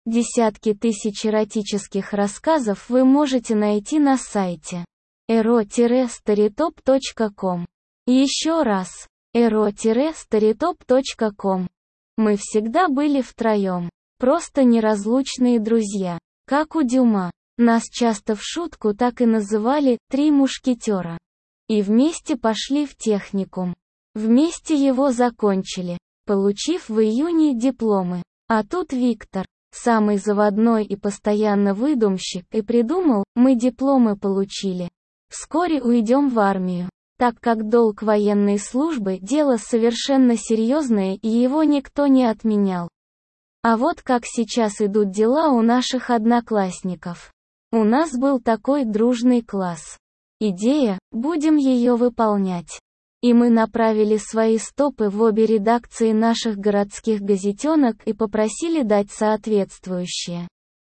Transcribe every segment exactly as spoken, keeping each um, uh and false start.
Десятки тысяч эротических рассказов вы можете найти на сайте эро старитоп точка ком. Еще раз, эро старитоп точка ком. Мы всегда были втроем, просто неразлучные друзья, как у Дюма. Нас часто в шутку так и называли «три мушкетера». И вместе пошли в техникум. Вместе его закончили, получив в июне дипломы. А тут Виктор, самый заводной и постоянно выдумщик, и придумал: мы дипломы получили. Вскоре уйдем в армию. Так как долг военной службы – дело совершенно серьезное, и его никто не отменял. А вот как сейчас идут дела у наших одноклассников. У нас был такой дружный класс. Идея – будем ее выполнять. И мы направили свои стопы в обе редакции наших городских газетенок и попросили дать соответствующее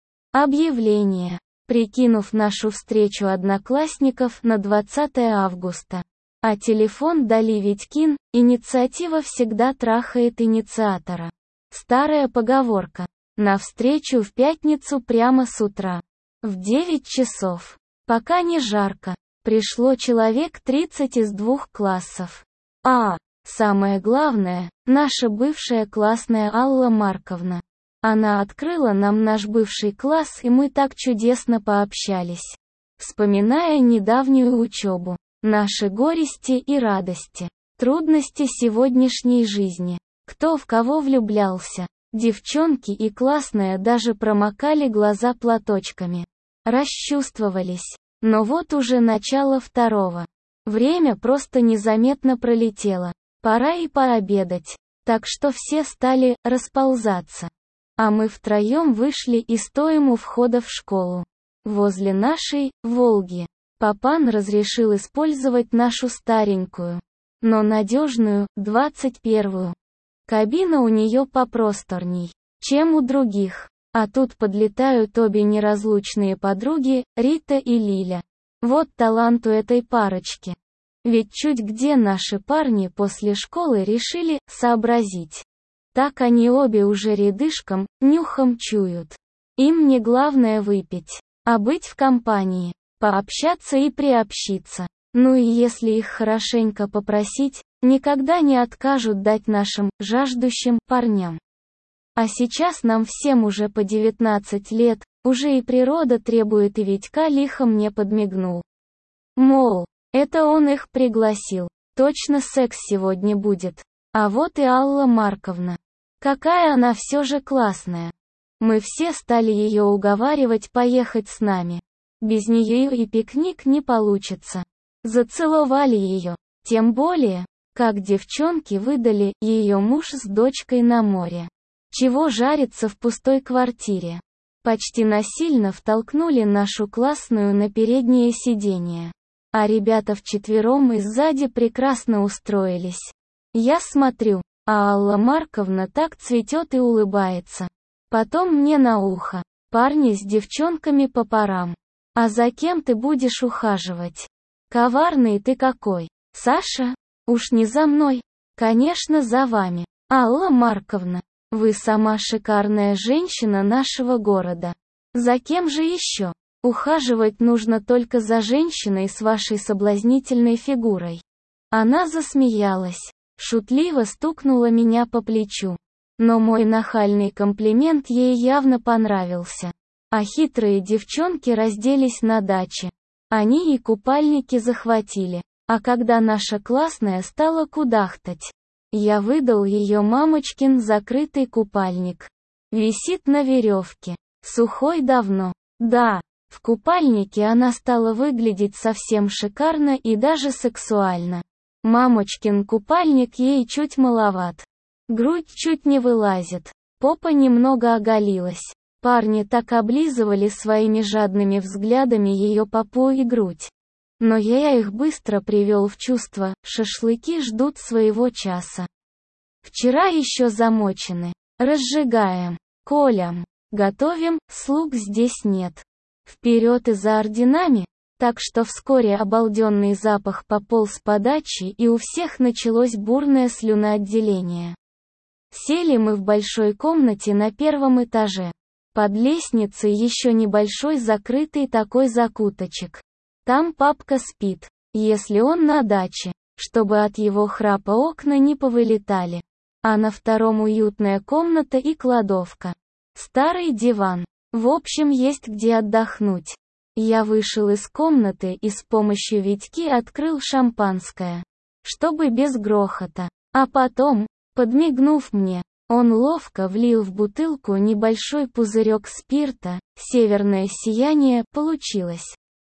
объявление, прикинув нашу встречу одноклассников на двадцатое августа. А телефон дали Витькин, инициатива всегда трахает инициатора. Старая поговорка. На встречу в пятницу прямо с утра. В девять часов. Пока не жарко. Пришло человек тридцать из двух классов. А, самое главное, наша бывшая классная Алла Марковна. Она открыла нам наш бывший класс, и мы так чудесно пообщались. Вспоминая недавнюю учебу, наши горести и радости, трудности сегодняшней жизни, кто в кого влюблялся. Девчонки и классная даже промокали глаза платочками. Расчувствовались. Но вот уже начало второго. Время просто незаметно пролетело. Пора и пообедать. Так что все стали расползаться. А мы втроем вышли и стоим у входа в школу. Возле нашей «Волги». Папан разрешил использовать нашу старенькую, но надежную, двадцать первую. Кабина у нее попросторней, чем у других. А тут подлетают обе неразлучные подруги, Рита и Лиля. Вот талант у этой парочки. Ведь чуть где наши парни после школы решили сообразить. Так они обе уже рядышком, нюхом чуют. Им не главное выпить, а быть в компании, пообщаться и приобщиться. Ну и если их хорошенько попросить, никогда не откажут дать нашим жаждущим парням. А сейчас нам всем уже по девятнадцать лет, уже и природа требует, и Витька лихо мне подмигнул. Мол, это он их пригласил, точно секс сегодня будет. А вот и Алла Марковна. Какая она все же классная. Мы все стали ее уговаривать поехать с нами. Без нее и пикник не получится. Зацеловали ее, тем более, как девчонки выдали ее муж с дочкой на море. Чего жариться в пустой квартире? Почти насильно втолкнули нашу классную на переднее сиденье. А ребята вчетвером и сзади прекрасно устроились. Я смотрю, а Алла Марковна так цветет и улыбается. Потом мне на ухо. Парни с девчонками по парам. А за кем ты будешь ухаживать? Коварный ты какой. Саша? Уж не за мной. Конечно, за вами. Алла Марковна. Вы сама шикарная женщина нашего города. За кем же еще? Ухаживать нужно только за женщиной с вашей соблазнительной фигурой. Она засмеялась, шутливо стукнула меня по плечу. Но мой нахальный комплимент ей явно понравился. А хитрые девчонки разделись на даче. Они и купальники захватили. А когда наша классная стала кудахтать, я выдал ее мамочкин закрытый купальник. Висит на веревке. Сухой давно. Да, в купальнике она стала выглядеть совсем шикарно и даже сексуально. Мамочкин купальник ей чуть маловат. Грудь чуть не вылазит. Попа немного оголилась. Парни так облизывали своими жадными взглядами ее попу и грудь. Но я их быстро привел в чувство, шашлыки ждут своего часа. Вчера еще замочены. Разжигаем. Колям. Готовим, слуг здесь нет. Вперед и за орденами, так что вскоре обалденный запах пополз по даче и у всех началось бурное слюноотделение. Сели мы в большой комнате на первом этаже. Под лестницей еще небольшой закрытый такой закуточек. Там папка спит, если он на даче, чтобы от его храпа окна не повылетали. А на втором уютная комната и кладовка. Старый диван. В общем, есть где отдохнуть. Я вышел из комнаты и с помощью Витьки открыл шампанское. Чтобы без грохота. А потом, подмигнув мне, он ловко влил в бутылку небольшой пузырек спирта, северное сияние получилось.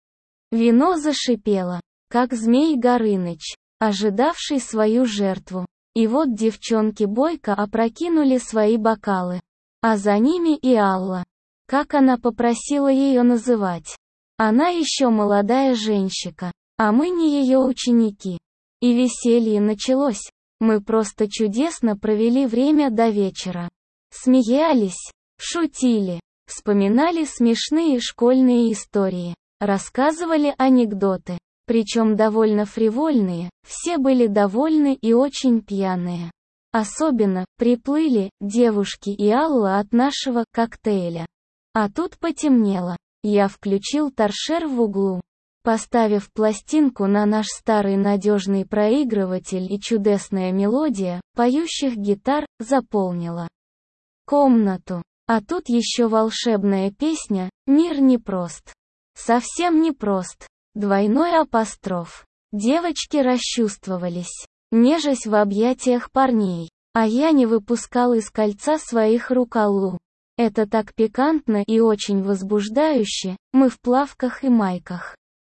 Вино зашипело, как Змей Горыныч, ожидавший свою жертву. И вот девчонки бойко опрокинули свои бокалы. А за ними и Алла. Как она попросила ее называть. Она еще молодая женщина, а мы не ее ученики. И веселье началось. Мы просто чудесно провели время до вечера. Смеялись, шутили, вспоминали смешные школьные истории, рассказывали анекдоты, причем довольно фривольные, все были довольны и очень пьяные. Особенно приплыли девушки и Алла от нашего коктейля. А тут потемнело. Я включил торшер в углу. Поставив пластинку на наш старый надежный проигрыватель, и чудесная мелодия поющих гитар заполнила комнату. А тут еще волшебная песня «Мир непрост». Совсем непрост. Двойной апостроф. Девочки расчувствовались, нежась в объятиях парней. А я не выпускал из кольца своих рук Аллу. Это так пикантно и очень возбуждающе. Мы в плавках и майках.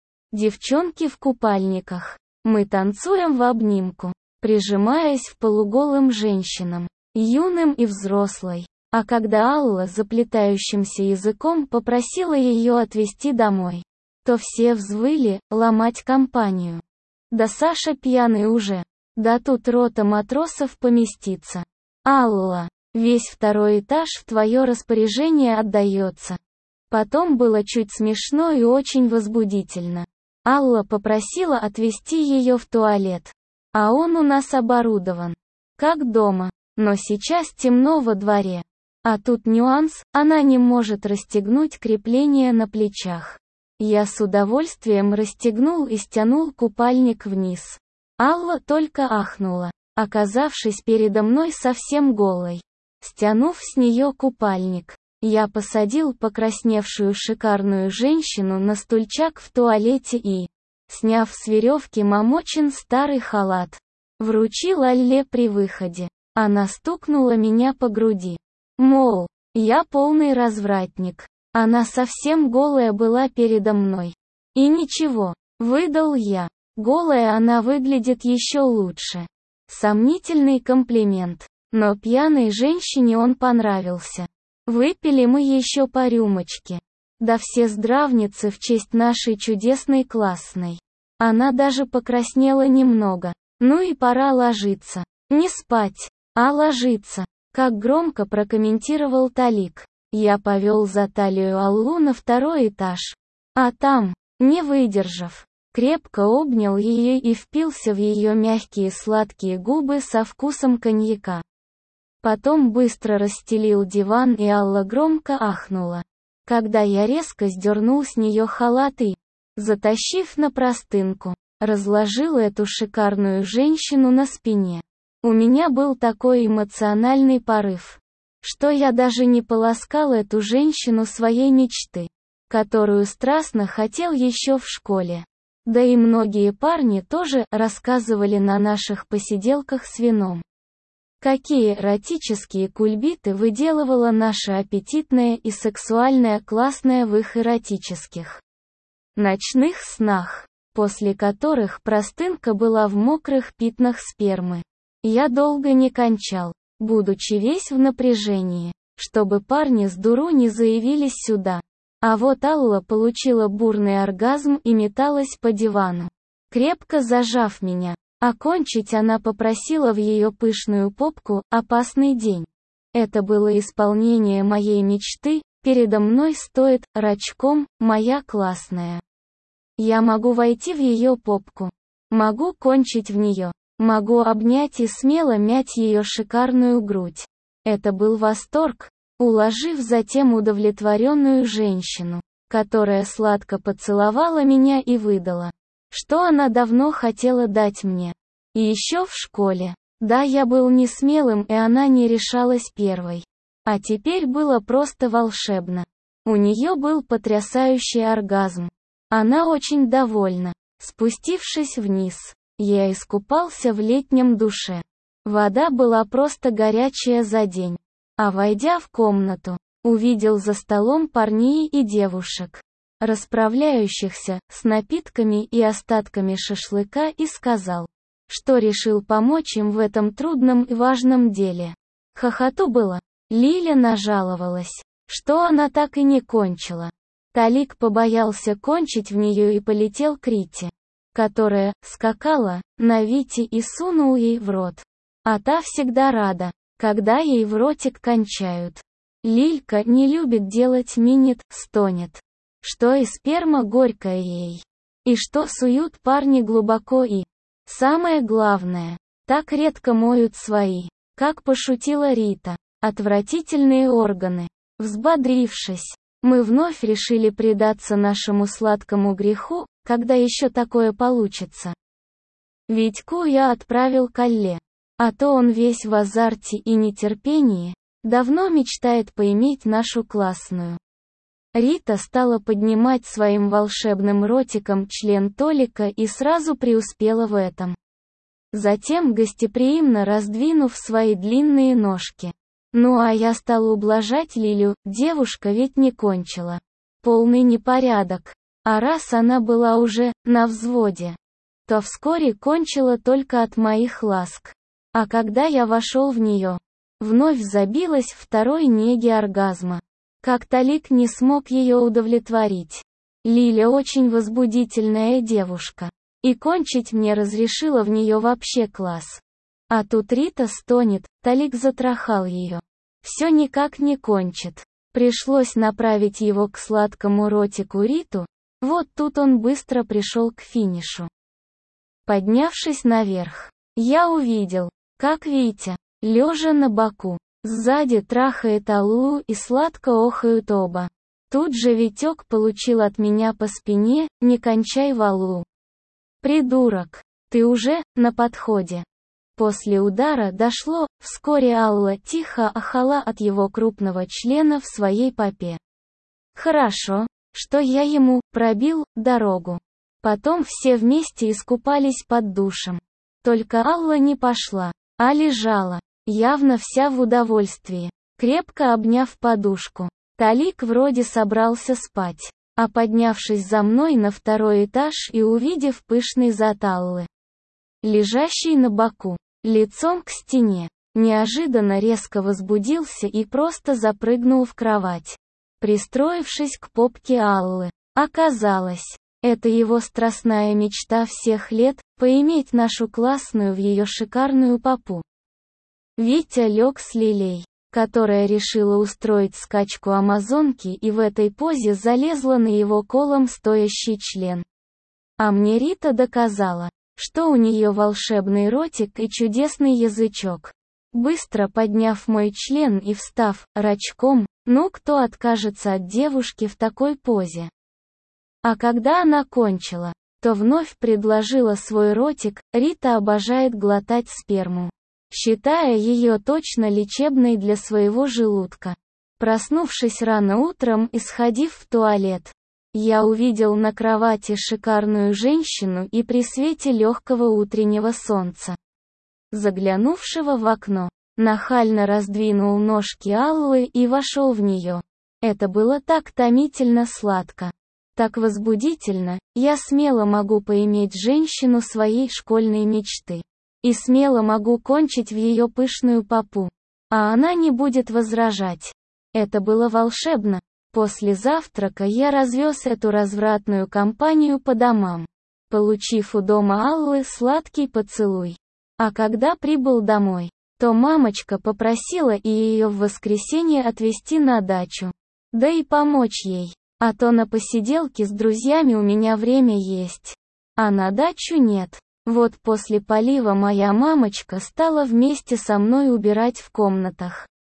Девчонки в купальниках. Мы танцуем в обнимку, прижимаясь к полуголым женщинам, юным и взрослой. А когда Алла заплетающимся языком попросила ее отвезти домой, то все взвыли, ломать компанию. Да Саша пьяный уже. Да тут рота матросов поместится. Алла, весь второй этаж в твое распоряжение отдается. Потом было чуть смешно и очень возбудительно. Алла попросила отвезти ее в туалет. А он у нас оборудован. Как дома. Но сейчас темно во дворе. А тут нюанс, она не может расстегнуть крепление на плечах. Я с удовольствием расстегнул и стянул купальник вниз. Алла только ахнула, оказавшись передо мной совсем голой. Стянув с нее купальник, я посадил покрасневшую шикарную женщину на стульчак в туалете и, сняв с веревки Мамочин старый халат, вручил Алле при выходе. Она стукнула меня по груди. Мол, я полный развратник. Она совсем голая была передо мной. И ничего, выдал я. Голая она выглядит еще лучше. Сомнительный комплимент. Но пьяной женщине он понравился. Выпили мы еще по рюмочке. Да все здравницы в честь нашей чудесной классной. Она даже покраснела немного. Ну и пора ложиться. Не спать, а ложиться. Как громко прокомментировал Талик. Я повел за талию Аллу на второй этаж. А там, не выдержав, крепко обнял ее и впился в ее мягкие сладкие губы со вкусом коньяка. Потом быстро расстелил диван, и Алла громко ахнула, когда я резко сдернул с нее халат и, затащив на простынку, разложил эту шикарную женщину на спине. У меня был такой эмоциональный порыв, что я даже не поласкал эту женщину своей мечты, которую страстно хотел еще в школе. Да и многие парни тоже рассказывали на наших посиделках с вином. Какие эротические кульбиты выделывала наша аппетитная и сексуальная классная в их эротических ночных снах, после которых простынка была в мокрых пятнах спермы. Я долго не кончал, будучи весь в напряжении, чтобы парни с дуру не заявились сюда. А вот Алла получила бурный оргазм и металась по дивану, крепко зажав меня. Окончить она попросила в ее пышную попку. Опасный день. Это было исполнение моей мечты. Передо мной стоит, рачком, моя классная. Я могу войти в ее попку. Могу кончить в нее. Могу обнять и смело мять ее шикарную грудь. Это был восторг. уложив затем удовлетворенную женщину, которая сладко поцеловала меня и выдала, что она давно хотела дать мне. И еще в школе. Да, я был не смелым, и она не решалась первой. А теперь было просто волшебно. У нее был потрясающий оргазм. Она очень довольна. Спустившись вниз, я искупался в летнем душе. Вода была просто горячая за день. А войдя в комнату, увидел за столом парней и девушек, расправляющихся с напитками и остатками шашлыка, и сказал, что решил помочь им в этом трудном и важном деле. Хохоту было. Лиля нажаловалась, что она так и не кончила. Талик побоялся кончить в нее и полетел к Рите, которая скакала на Вите, и сунул ей в рот. А та всегда рада, когда ей в ротик кончают. Лилька не любит делать минет, стонет, что и сперма горькая ей, и что суют парни глубоко, и, самое главное, так редко моют свои, как пошутила Рита, отвратительные органы. Взбодрившись, мы вновь решили предаться нашему сладкому греху, когда еще такое получится. Витьку я отправил к Алле, а то он весь в азарте и нетерпении, давно мечтает поиметь нашу классную. Рита стала поднимать своим волшебным ротиком член Толика и сразу преуспела в этом. Затем, гостеприимно раздвинув свои длинные ножки. Ну а я стал ублажать Лилю, девушка ведь не кончила. Полный непорядок. А раз она была уже на взводе, то вскоре кончила только от моих ласк. А когда я вошел в нее, вновь забилась второй неги оргазма. Как Талик не смог ее удовлетворить. Лиля очень возбудительная девушка. И кончить мне разрешила в нее вообще класс. А тут Рита стонет, Талик затрахал ее. Все никак не кончит. Пришлось направить его к сладкому ротику Риту, вот тут он быстро пришел к финишу. Поднявшись наверх, я увидел, как Витя, лежа на боку, сзади трахает Аллу и сладко охают оба. Тут же Витек получил от меня по спине, не кончай в Аллу. Придурок, ты уже на подходе. После удара дошло, вскоре Алла тихо ахала от его крупного члена в своей попе. Хорошо, что я ему пробил дорогу. Потом все вместе искупались под душем. Только Алла не пошла, а лежала, явно вся в удовольствии, крепко обняв подушку. Талик вроде собрался спать, а поднявшись за мной на второй этаж и увидев пышный зад Аллы, лежащий на боку, лицом к стене, неожиданно резко возбудился и просто запрыгнул в кровать, пристроившись к попке Аллы. Оказалось, это его страстная мечта всех лет — поиметь нашу классную в ее шикарную попу. Витя лег с Лилей, которая решила устроить скачку амазонки, и в этой позе залезла на его колом стоящий член. А мне Рита доказала, что у нее волшебный ротик и чудесный язычок. Быстро подняв мой член и встав рачком, ну кто откажется от девушки в такой позе? А когда она кончила, то вновь предложила свой ротик. Рита обожает глотать сперму, считая ее точно лечебной для своего желудка. Проснувшись рано утром и сходив в туалет, я увидел на кровати шикарную женщину и при свете легкого утреннего солнца, заглянувшего в окно, нахально раздвинул ножки Аллы и вошел в нее. Это было так томительно сладко, так возбудительно. Я смело могу поиметь женщину своей школьной мечты. И смело могу кончить в ее пышную попу. А она не будет возражать. Это было волшебно. После завтрака я развез эту развратную компанию по домам, получив у дома Аллы сладкий поцелуй. А когда прибыл домой, то мамочка попросила и ее в воскресенье отвезти на дачу. Да и помочь ей. А то на посиделки с друзьями у меня время есть. А на дачу нет. Вот после полива моя мамочка стала вместе со мной убирать в комнатах.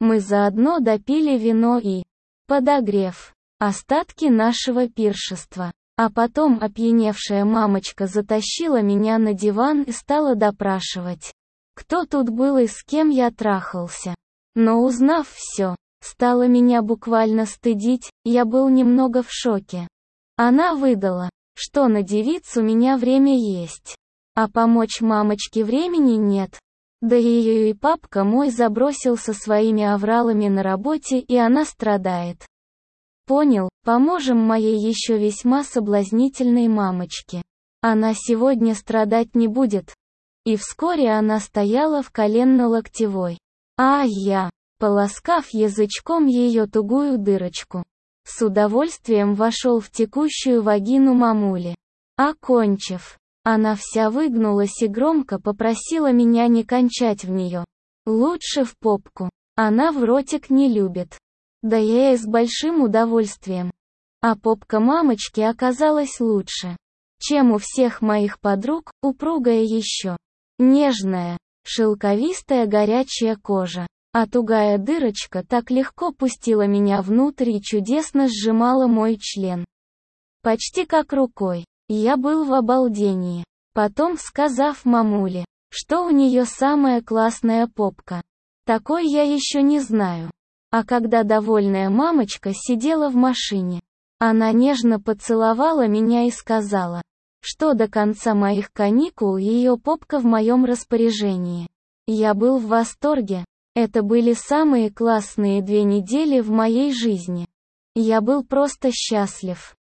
Мы заодно допили вино и, подогрев остатки нашего пиршества. А потом опьяневшая мамочка затащила меня на диван и стала допрашивать, кто тут был и с кем я трахался. Но узнав все, стала меня буквально стыдить, я был немного в шоке. Она выдала, что на девиц у меня время есть, а помочь мамочке времени нет. Да ее и папка мой забросил со своими авралами на работе, и она страдает. Понял, поможем моей еще весьма соблазнительной мамочке. Она сегодня страдать не будет. И вскоре она стояла в коленно-локтевой. А я, полоскав язычком ее тугую дырочку, с удовольствием вошел в текущую вагину мамули. Окончив, она вся выгнулась и громко попросила меня не кончать в нее. Лучше в попку. Она в ротик не любит. Да я и с большим удовольствием. А попка мамочки оказалась лучше, чем у всех моих подруг, упругая еще. Нежная, шелковистая горячая кожа, а тугая дырочка так легко пустила меня внутрь и чудесно сжимала мой член. Почти как рукой. Я был в обалдении. Потом, сказав мамуле, что у нее самая классная попка. Такой я еще не знаю. А когда довольная мамочка сидела в машине, она нежно поцеловала меня и сказала, что до конца моих каникул ее попка в моем распоряжении. Я был в восторге. Это были самые классные две недели в моей жизни. Я был просто счастлив.